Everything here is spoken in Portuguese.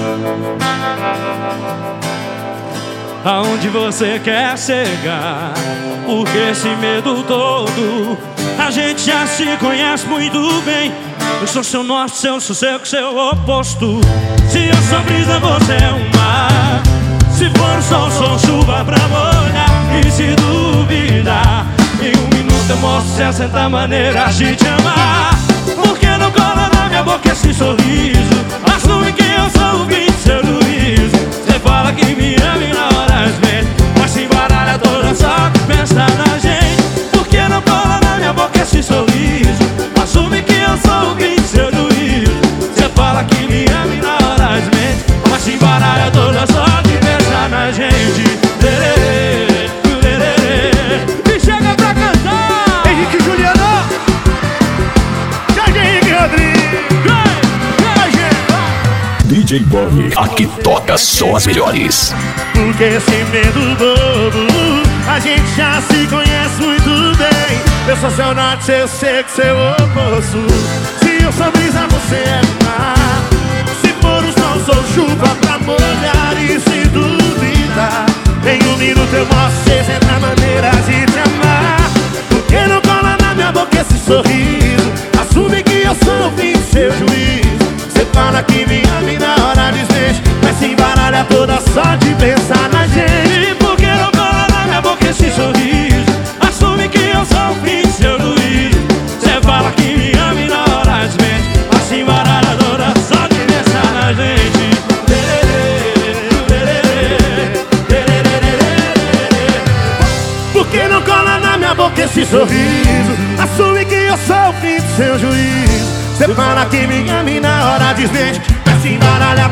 Aonde você quer chegar? Porque esse medo todo? A gente já se conhece muito bem. Eu sou seu norte, seu sossego, seu oposto. Se eu sou brisa, você é o mar. Se for sol, sou chuva pra molhar. E se duvidar, em um minuto eu mostro 60 maneiras de te amar. Porque não cola na minha boca esse sorriso? Assume que eu sou o fim do seu juízo. Você fala que me ama e na hora vezes, mas se embaralha toda só de pensar na gente. Porque não cola na minha boca esse sorriso? Assume que eu sou o fim do seu juízo. Você fala que me ama e na hora vezes, mas se embaralha toda só de pensar na gente. Me chega pra cantar Henrique Juliano, Jorge Henrique Rodrigues, DJ Boy, aqui toca só as melhores. porque esse medo bobo, a gente já se conhece muito bem. Eu sou seu norte, eu sei que seu oposto. Se eu sou brisa, você é mar. Se for o sol, sou chuva pra molhar. E se duvidar, em um minuto eu mostro 60 maneiras de te amar. Porque não cola na minha boca esse sorriso? Assume que eu sou o fim do seu juízo. Você fala que me ama e na hora desmente, mas se embaralha toda só de pensar na gente. E por que não cola na minha boca esse sorriso? Assume que eu sou o fim do seu juízo. Você fala que me ama e na hora desmente, mas se embaralha toda só de pensar na gente. Por que não cola na minha boca esse sorriso? Assume que eu sou o fim do seu juízo. Você fala que me ama e na hora desmente, mas se embaralha